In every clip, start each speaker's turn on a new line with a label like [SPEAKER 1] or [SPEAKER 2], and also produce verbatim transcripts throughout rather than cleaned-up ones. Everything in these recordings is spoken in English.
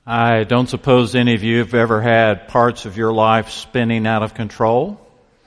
[SPEAKER 1] I don't suppose any of you have ever had parts of your life spinning out of control.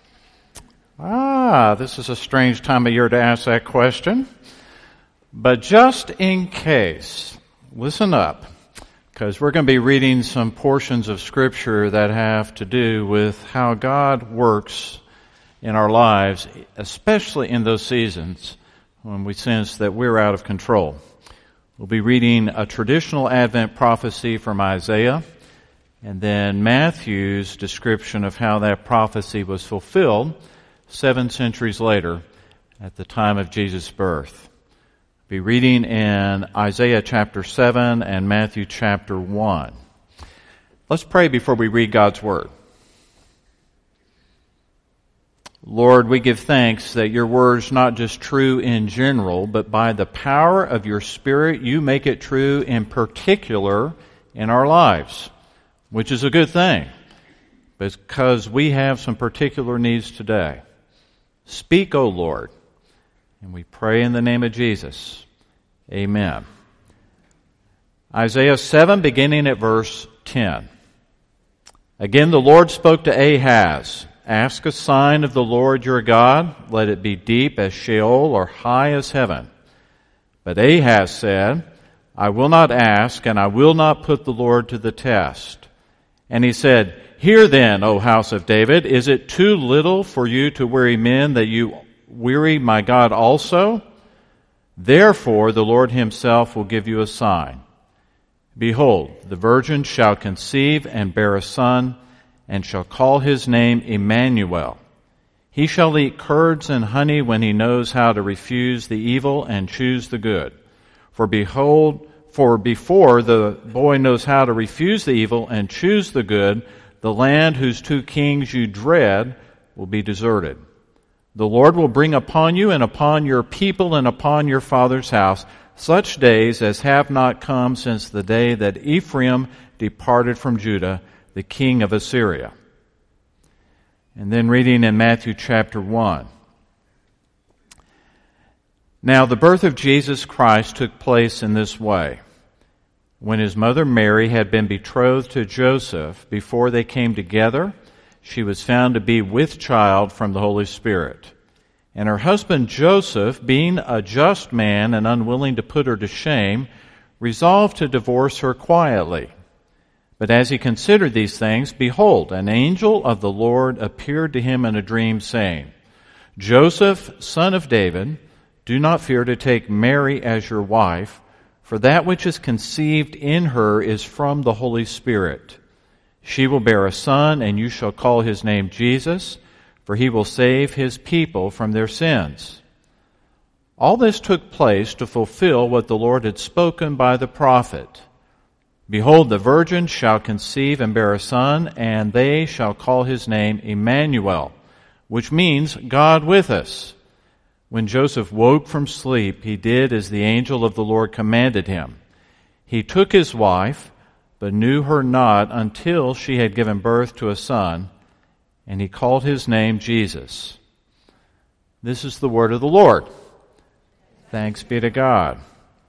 [SPEAKER 1] Ah, this is a strange time of year to ask that question. But just in case, listen up, because we're going to be reading some portions of Scripture that have to do with how God works in our lives, especially in those seasons when we sense that we're out of control. We'll be reading a traditional Advent prophecy from Isaiah, and then Matthew's description of how that prophecy was fulfilled seven centuries later at the time of Jesus' birth. We'll be reading in Isaiah chapter seven and Matthew chapter one. Let's pray before we read God's Word. Lord, we give thanks that your word's not just true in general, but by the power of your Spirit, you make it true in particular in our lives, which is a good thing, because we have some particular needs today. Speak, O Lord, and we pray in the name of Jesus. Amen. Isaiah seven, beginning at verse ten. Again, the Lord spoke to Ahaz. Ask a sign of the Lord your God. Let it be deep as Sheol or high as heaven. But Ahaz said, I will not ask, and I will not put the Lord to the test. And he said, Hear then, O house of David, is it too little for you to weary men that you weary my God also? Therefore the Lord himself will give you a sign. Behold, the virgin shall conceive and bear a son, and shall call his name Emmanuel. He shall eat curds and honey when he knows how to refuse the evil and choose the good. For behold, for before the boy knows how to refuse the evil and choose the good, the land whose two kings you dread will be deserted. The Lord will bring upon you and upon your people and upon your father's house such days as have not come since the day that Ephraim departed from Judah, the king of Assyria. And then reading in Matthew chapter one. Now the birth of Jesus Christ took place in this way. When his mother Mary had been betrothed to Joseph, before they came together, she was found to be with child from the Holy Spirit. And her husband Joseph, being a just man and unwilling to put her to shame, resolved to divorce her quietly. But as he considered these things, behold, an angel of the Lord appeared to him in a dream, saying, Joseph, son of David, do not fear to take Mary as your wife, for that which is conceived in her is from the Holy Spirit. She will bear a son, and you shall call his name Jesus, for he will save his people from their sins. All this took place to fulfill what the Lord had spoken by the prophet. Behold, the virgin shall conceive and bear a son, and they shall call his name Emmanuel, which means God with us. When Joseph woke from sleep, he did as the angel of the Lord commanded him. He took his wife, but knew her not until she had given birth to a son, and he called his name Jesus. This is the word of the Lord. Thanks be to God.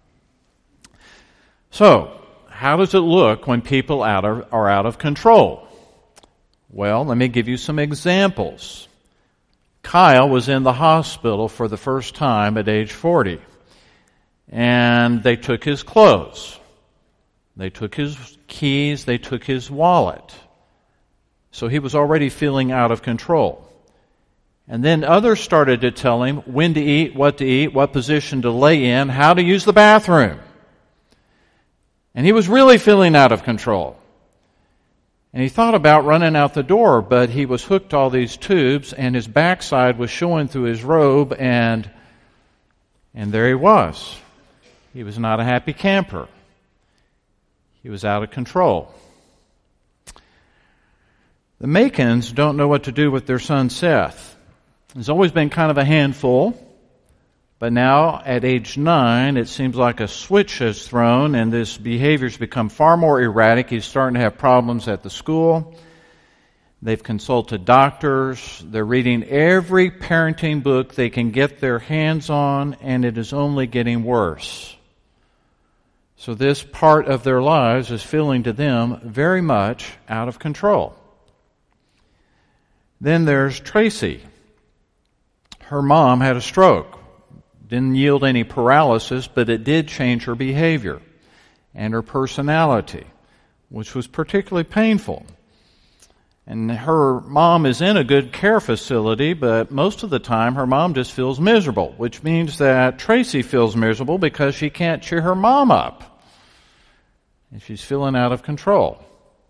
[SPEAKER 1] So, how does it look when people out of, are out of control? Well, let me give you some examples. Kyle was in the hospital for the first time at age forty, and they took his clothes. They took his keys. They took his wallet. So he was already feeling out of control. And then others started to tell him when to eat, what to eat, what position to lay in, how to use the bathroom. And he was really feeling out of control. And he thought about running out the door, but he was hooked to all these tubes, and his backside was showing through his robe, and and there he was. He was not a happy camper. He was out of control. The Macons don't know what to do with their son Seth. He's always been kind of a handful. But now, at age nine, it seems like a switch has thrown, and this behavior's become far more erratic. He's starting to have problems at the school. They've consulted doctors. They're reading every parenting book they can get their hands on, and it is only getting worse. So this part of their lives is feeling to them very much out of control. Then there's Tracy. Her mom had a stroke. Didn't yield any paralysis, but it did change her behavior and her personality, which was particularly painful. And her mom is in a good care facility, but most of the time her mom just feels miserable, which means that Tracy feels miserable because she can't cheer her mom up. And she's feeling out of control.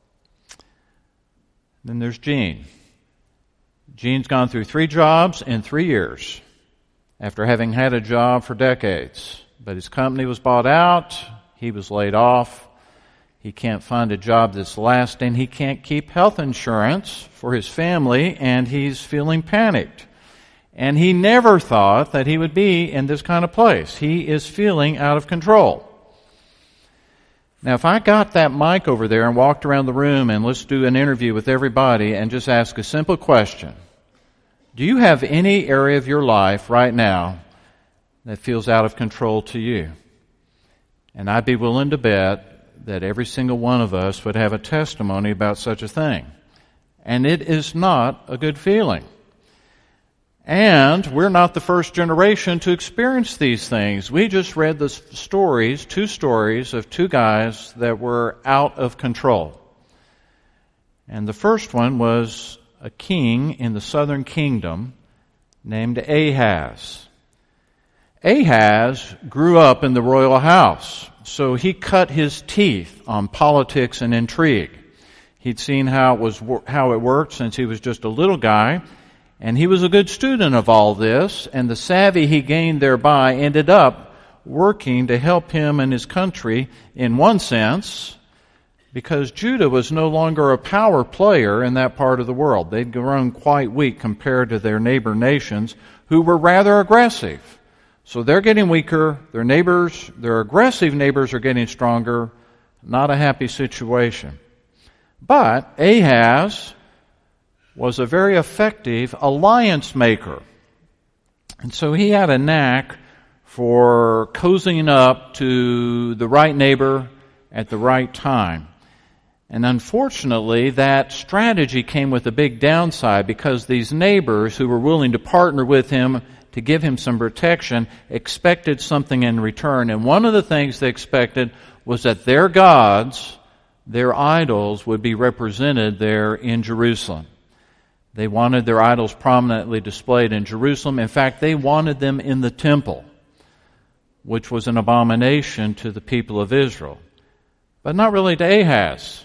[SPEAKER 1] Then there's Gene. Gene's gone through three jobs in three years after having had a job for decades. But his company was bought out. He was laid off. He can't find a job that's lasting. He can't keep health insurance for his family, and he's feeling panicked. And he never thought that he would be in this kind of place. He is feeling out of control. Now, if I got that mic over there and walked around the room and let's do an interview with everybody and just ask a simple question. Do you have any area of your life right now that feels out of control to you? And I'd be willing to bet that every single one of us would have a testimony about such a thing. And it is not a good feeling. And we're not the first generation to experience these things. We just read the stories, two stories of two guys that were out of control. And the first one was a king in the southern kingdom named Ahaz. Ahaz grew up in the royal house, so he cut his teeth on politics and intrigue. He'd seen how it was how it worked since he was just a little guy, and he was a good student of all this, and the savvy he gained thereby ended up working to help him and his country in one sense, because Judah was no longer a power player in that part of the world. They'd grown quite weak compared to their neighbor nations, who were rather aggressive. So they're getting weaker, their neighbors, their aggressive neighbors are getting stronger. Not a happy situation. But Ahaz was a very effective alliance maker. And so he had a knack for cozying up to the right neighbor at the right time. And unfortunately, that strategy came with a big downside because these neighbors who were willing to partner with him to give him some protection expected something in return. And one of the things they expected was that their gods, their idols, would be represented there in Jerusalem. They wanted their idols prominently displayed in Jerusalem. In fact, they wanted them in the temple, which was an abomination to the people of Israel. But not really to Ahaz.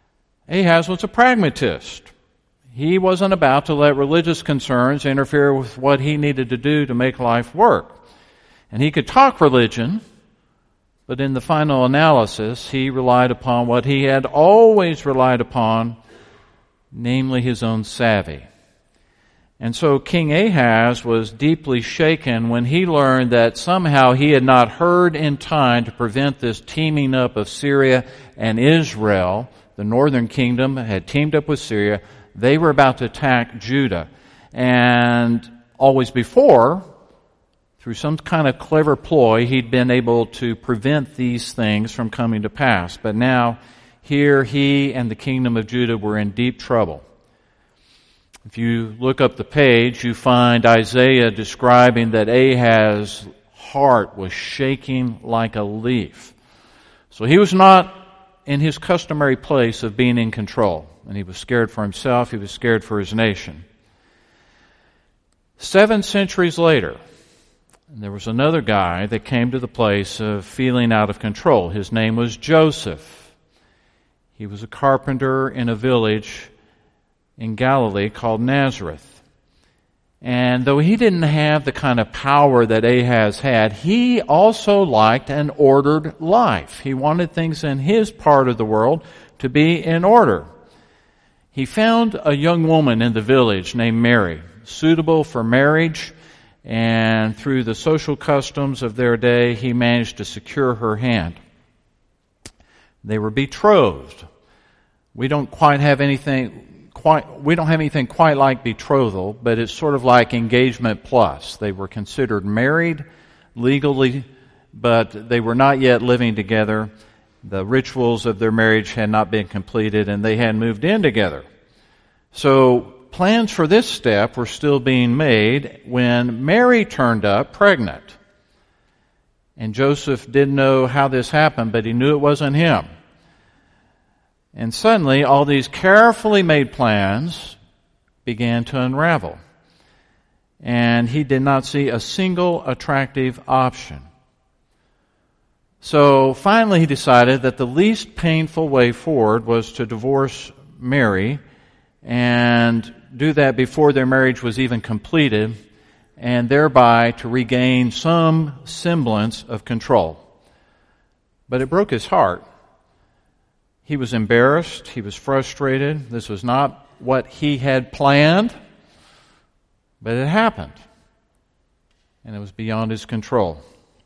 [SPEAKER 1] Ahaz was a pragmatist. He wasn't about to let religious concerns interfere with what he needed to do to make life work. And he could talk religion, but in the final analysis, he relied upon what he had always relied upon, namely his own savvy. And so King Ahaz was deeply shaken when he learned that somehow he had not heard in time to prevent this teaming up of Syria and Israel. The northern kingdom had teamed up with Syria. They were about to attack Judah. And always before, through some kind of clever ploy, he'd been able to prevent these things from coming to pass. But now, here he and the kingdom of Judah were in deep trouble. If you look up the page, you find Isaiah describing that Ahaz's heart was shaking like a leaf. So he was not in his customary place of being in control. And he was scared for himself, he was scared for his nation. Seven centuries later, there was another guy that came to the place of feeling out of control. His name was Joseph. He was a carpenter in a village in Galilee called Nazareth. And though he didn't have the kind of power that Ahaz had, he also liked an ordered life. He wanted things in his part of the world to be in order. He found a young woman in the village named Mary, suitable for marriage, and through the social customs of their day, he managed to secure her hand. They were betrothed. We don't quite have anything Quite, we don't have anything quite like betrothal, but it's sort of like engagement plus. They were considered married, legally but they were not yet living together. The rituals of their marriage had not been completed, and they had moved in together. So plans for this step were still being made when Mary turned up pregnant. And Joseph didn't know how this happened, but he knew it wasn't him. And suddenly, all these carefully made plans began to unravel. And he did not see a single attractive option. So finally he decided that the least painful way forward was to divorce Mary and do that before their marriage was even completed, and thereby to regain some semblance of control. But it broke his heart. He was embarrassed. He was frustrated. This was not what he had planned, but it happened, and it was beyond his control.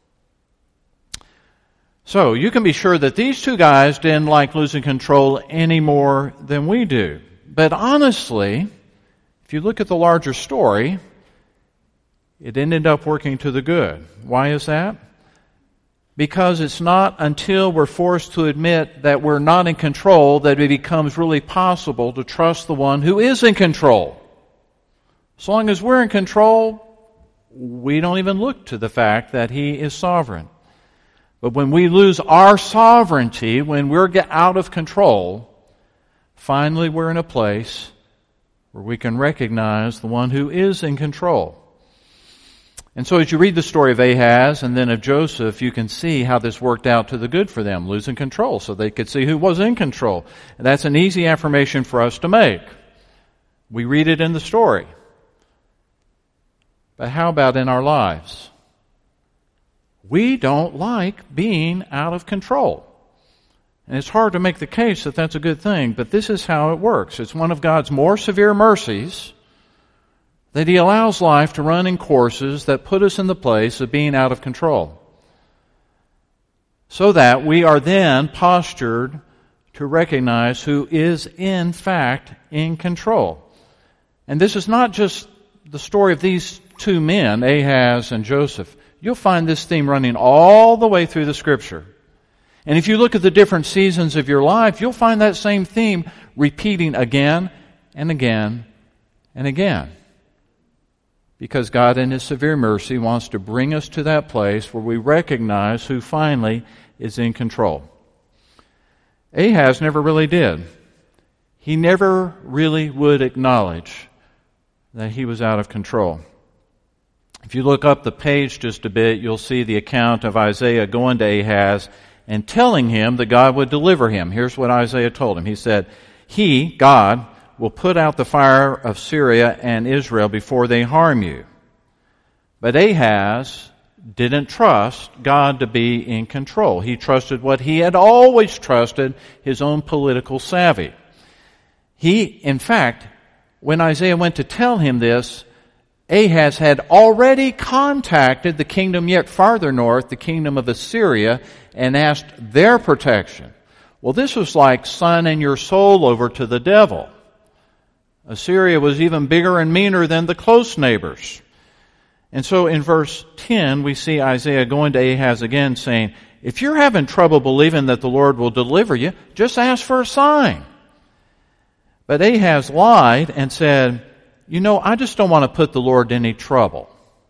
[SPEAKER 1] So you can be sure that these two guys didn't like losing control any more than we do. But honestly, if you look at the larger story, it ended up working to the good. Why is that? Because it's not until we're forced to admit that we're not in control that it becomes really possible to trust the one who is in control. As long as we're in control, we don't even look to the fact that He is sovereign. But when we lose our sovereignty, when we're get out of control, finally we're in a place where we can recognize the one who is in control. And so as you read the story of Ahaz and then of Joseph, you can see how this worked out to the good for them, losing control, so they could see who was in control. And that's an easy affirmation for us to make. We read it in the story. But how about in our lives? We don't like being out of control. And it's hard to make the case that that's a good thing, but this is how it works. It's one of God's more severe mercies that He allows life to run in courses that put us in the place of being out of control, so that we are then postured to recognize who is in fact in control. And this is not just the story of these two men, Ahaz and Joseph. You'll find this theme running all the way through the Scripture. And if you look at the different seasons of your life, you'll find that same theme repeating again and again and again. Because God in His severe mercy wants to bring us to that place where we recognize who finally is in control. Ahaz never really did. He never really would acknowledge that he was out of control. If you look up the page just a bit, you'll see the account of Isaiah going to Ahaz and telling him that God would deliver him. Here's what Isaiah told him. He said, He, God, will put out the fire of Syria and Israel before they harm you. But Ahaz didn't trust God to be in control. He trusted what he had always trusted, his own political savvy. He, in fact, when Isaiah went to tell him this, Ahaz had already contacted the kingdom yet farther north, the kingdom of Assyria, and asked their protection. Well, this was like signing your soul over to the devil. Assyria was even bigger and meaner than the close neighbors. And so in verse ten, we see Isaiah going to Ahaz again saying, if you're having trouble believing that the Lord will deliver you, just ask for a sign. But Ahaz lied and said, you know, I just don't want to put the Lord in any trouble.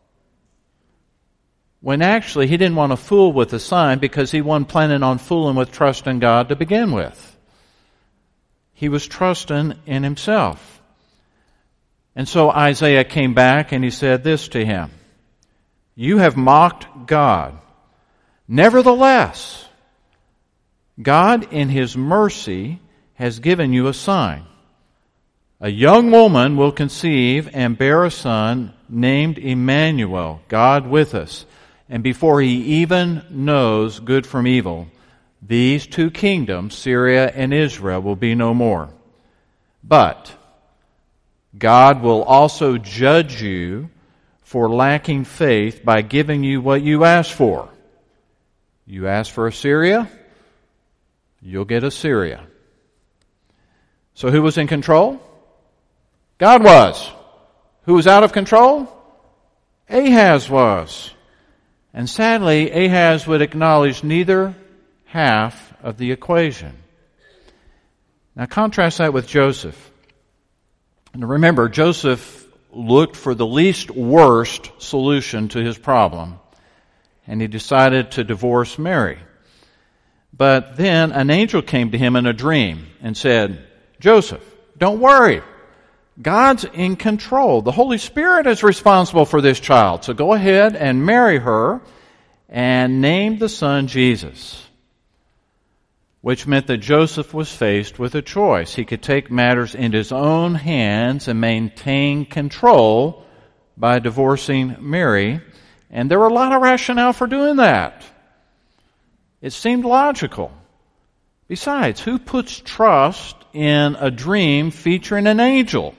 [SPEAKER 1] When actually he didn't want to fool with the sign because he wasn't planning on fooling with trust in God to begin with. He was trusting in himself. And so Isaiah came back and he said this to him, you have mocked God. Nevertheless, God in His mercy has given you a sign. A young woman will conceive and bear a son named Emmanuel, God with us. And before he even knows good from evil, these two kingdoms, Syria and Israel, will be no more. But God will also judge you for lacking faith by giving you what you asked for. You ask for Assyria, you'll get Assyria. So who was in control? God was. Who was out of control? Ahaz was. And sadly, Ahaz would acknowledge neither half of the equation. Now contrast that with Joseph. And remember, Joseph looked for the least worst solution to his problem, and he decided to divorce Mary. But then an angel came to him in a dream and said, Joseph, don't worry. God's in control. The Holy Spirit is responsible for this child. So go ahead and marry her and name the son Jesus. Which meant that Joseph was faced with a choice. He could take matters into his own hands and maintain control by divorcing Mary. And there were a lot of rationale for doing that. It seemed logical. Besides, who puts trust in a dream featuring an angel?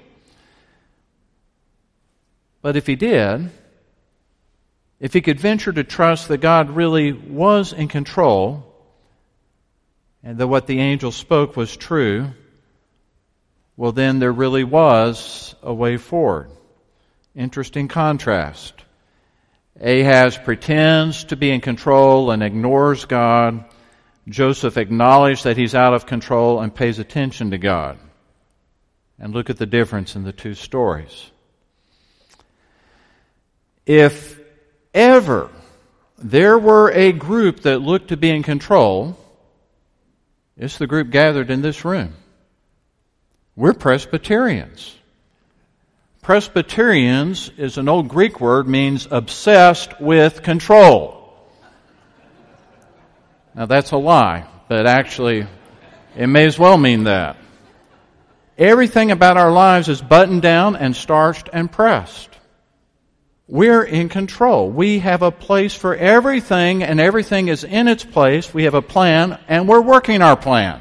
[SPEAKER 1] But if he did, if he could venture to trust that God really was in control, and that what the angel spoke was true, well then there really was a way forward. Interesting contrast. Ahaz pretends to be in control and ignores God. Joseph acknowledged that he's out of control and pays attention to God. And look at the difference in the two stories. If ever there were a group that looked to be in control, it's the group gathered in this room. We're Presbyterians. Presbyterians is an old Greek word, means obsessed with control. Now that's a lie, but actually it may as well mean that. Everything about our lives is buttoned down and starched and pressed. We're in control. We have a place for everything, and everything is in its place. We have a plan, and we're working our plan.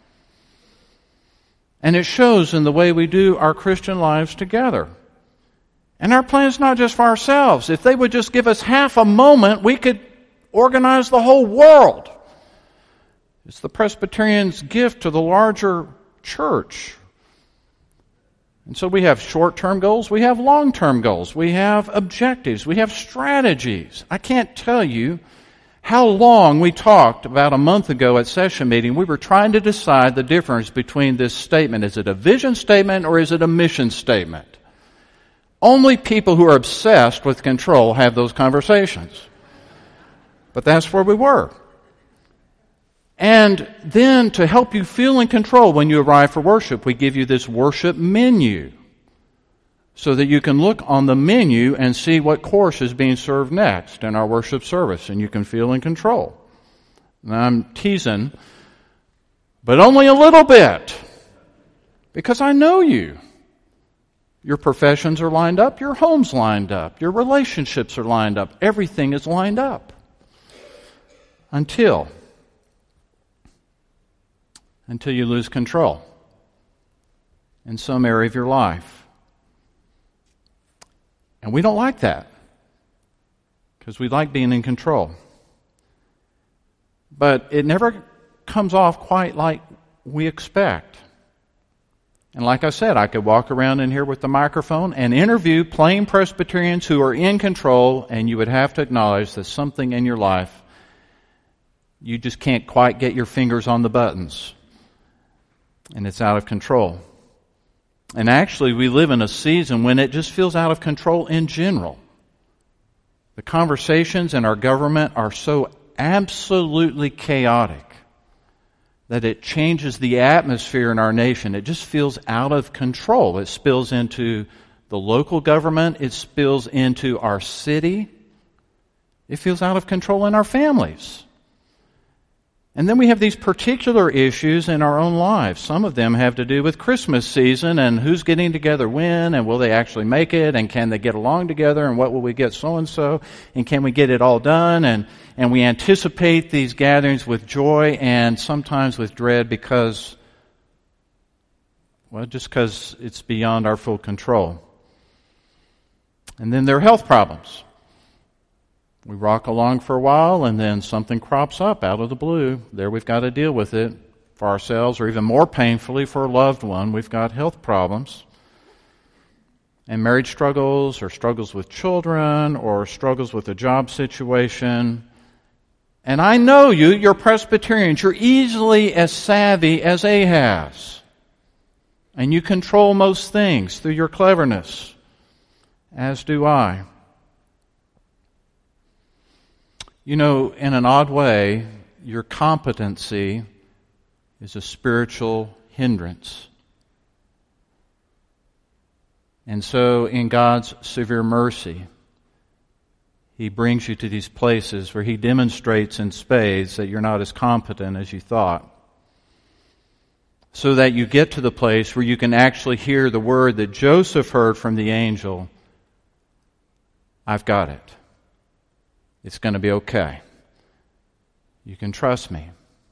[SPEAKER 1] And it shows in the way we do our Christian lives together. And our plan is not just for ourselves. If they would just give us half a moment, we could organize the whole world. It's the Presbyterian's gift to the larger church. And so we have short-term goals, we have long-term goals, we have objectives, we have strategies. I can't tell you how long we talked about a month ago at session meeting. We were trying to decide the difference between this statement. Is it a vision statement or is it a mission statement? Only people who are obsessed with control have those conversations. But that's where we were. And then to help you feel in control when you arrive for worship, we give you this worship menu so that you can look on the menu and see what course is being served next in our worship service, and you can feel in control. Now, I'm teasing, but only a little bit, because I know you. Your professions are lined up, your home's lined up, your relationships are lined up, everything is lined up. Until... until you lose control in some area of your life. And we don't like that, because we like being in control. But it never comes off quite like we expect. And like I said, I could walk around in here with the microphone and interview plain Presbyterians who are in control, and you would have to acknowledge that something in your life, you just can't quite get your fingers on the buttons. And it's out of control. And actually, we live in a season when it just feels out of control in general. The conversations in our government are so absolutely chaotic that it changes the atmosphere in our nation. It just feels out of control. It spills into the local government. It spills into our city. It feels out of control in our families. And then we have these particular issues in our own lives. Some of them have to do with Christmas season and who's getting together when, and will they actually make it, and can they get along together, and what will we get so-and-so, and can we get it all done, and, and we anticipate these gatherings with joy and sometimes with dread because, well, just because it's beyond our full control. And then there are health problems. We rock along for a while, and then something crops up out of the blue. There we've got to deal with it for ourselves, or even more painfully for a loved one. We've got health problems. and marriage struggles or struggles with children or struggles with a job situation. And I know you, you're Presbyterians, you're easily as savvy as Ahaz. And you control most things through your cleverness, as do I. You know, in an odd way, your competency is a spiritual hindrance. And so, in God's severe mercy, He brings you to these places where He demonstrates in spades that you're not as competent as you thought, so that you get to the place where you can actually hear the word that Joseph heard from the angel, I've got it. It's going to be okay. You can trust me.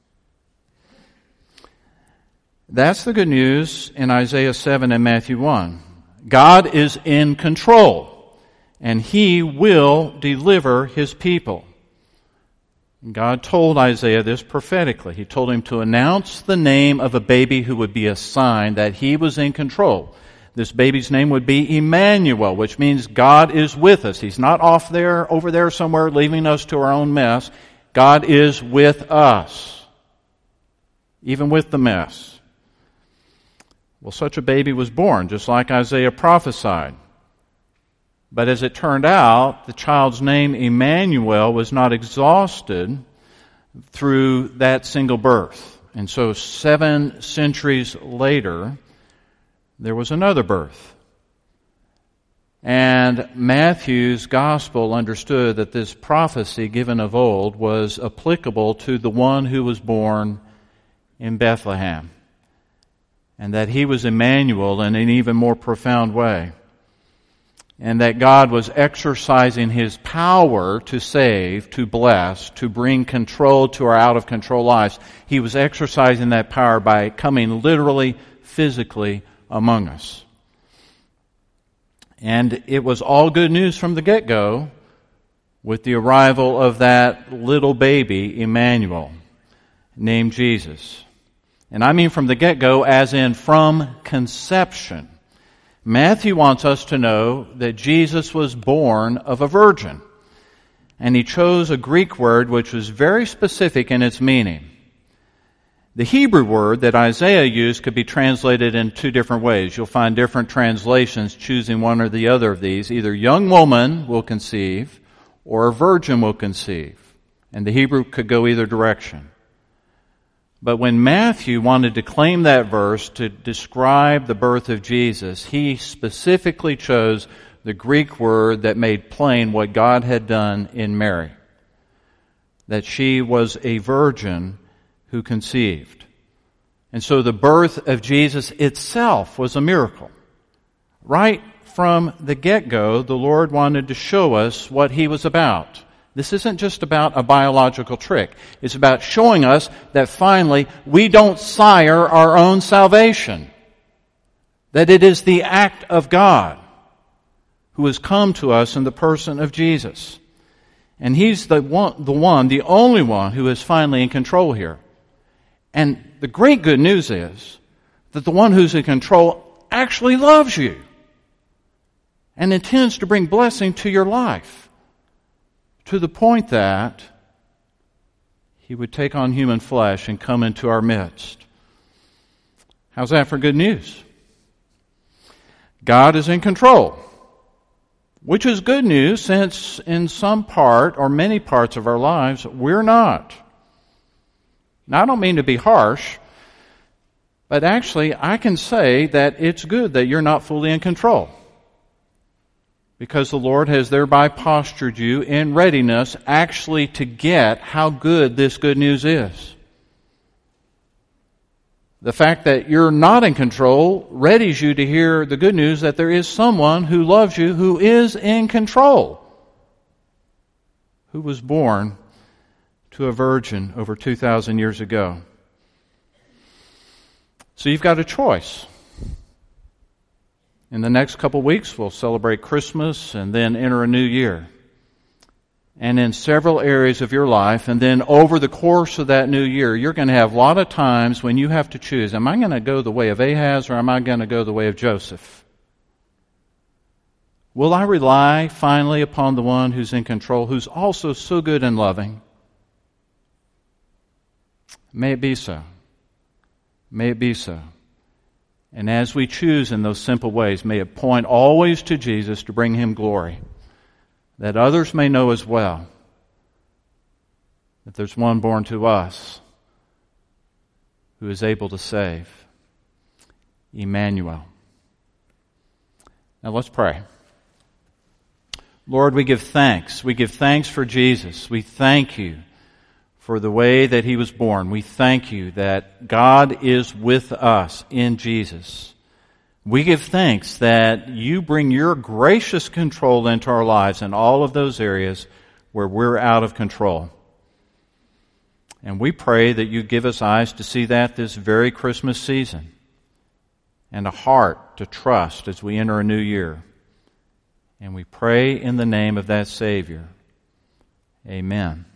[SPEAKER 1] That's the good news in Isaiah seven and Matthew one. God is in control, and He will deliver His people. God told Isaiah this prophetically. He told him to announce the name of a baby who would be a sign that He was in control. This baby's name would be Emmanuel, which means God is with us. He's not off there, over there somewhere, leaving us to our own mess. God is with us, even with the mess. Well, such a baby was born, just like Isaiah prophesied. But as it turned out, the child's name, Emmanuel, was not exhausted through that single birth. And so seven centuries later, there was another birth. And Matthew's gospel understood that this prophecy given of old was applicable to the one who was born in Bethlehem, and that He was Emmanuel in an even more profound way, and that God was exercising His power to save, to bless, to bring control to our out-of-control lives. He was exercising that power by coming literally, physically among us. And it was all good news from the get-go with the arrival of that little baby, Emmanuel, named Jesus. And I mean from the get-go as in from conception. Matthew wants us to know that Jesus was born of a virgin. And he chose a Greek word which was very specific in its meaning. The Hebrew word that Isaiah used could be translated in two different ways. You'll find different translations choosing one or the other of these. Either young woman will conceive or a virgin will conceive. And the Hebrew could go either direction. But when Matthew wanted to claim that verse to describe the birth of Jesus, he specifically chose the Greek word that made plain what God had done in Mary. That she was a virgin who conceived. And so the birth of Jesus itself was a miracle. Right from the get-go, the Lord wanted to show us what He was about. This isn't just about a biological trick. It's about showing us that finally we don't sire our own salvation. That it is the act of God who has come to us in the person of Jesus. And He's the one, the one, the only one who is finally in control here. And the great good news is that the one who's in control actually loves you and intends to bring blessing to your life, to the point that He would take on human flesh and come into our midst. How's that for good news? God is in control, which is good news since in some part or many parts of our lives we're not. Now, I don't mean to be harsh, but actually I can say that it's good that you're not fully in control, because the Lord has thereby postured you in readiness actually to get how good this good news is. The fact that you're not in control readies you to hear the good news that there is someone who loves you who is in control, who was born to a virgin over two thousand years ago. So you've got a choice. In the next couple of weeks, we'll celebrate Christmas and then enter a new year. And in several areas of your life, and then over the course of that new year, you're going to have a lot of times when you have to choose, am I going to go the way of Ahaz or am I going to go the way of Joseph? Will I rely finally upon the one who's in control, who's also so good and loving? May it be so. May it be so. And as we choose in those simple ways, may it point always to Jesus to bring Him glory, that others may know as well that there's one born to us who is able to save. Emmanuel. Now let's pray. Lord, we give thanks. We give thanks for Jesus. We thank You for the way that He was born. We thank You that God is with us in Jesus. We give thanks that You bring Your gracious control into our lives in all of those areas where we're out of control. And we pray that You give us eyes to see that this very Christmas season, and a heart to trust as we enter a new year. And we pray in the name of that Savior. Amen.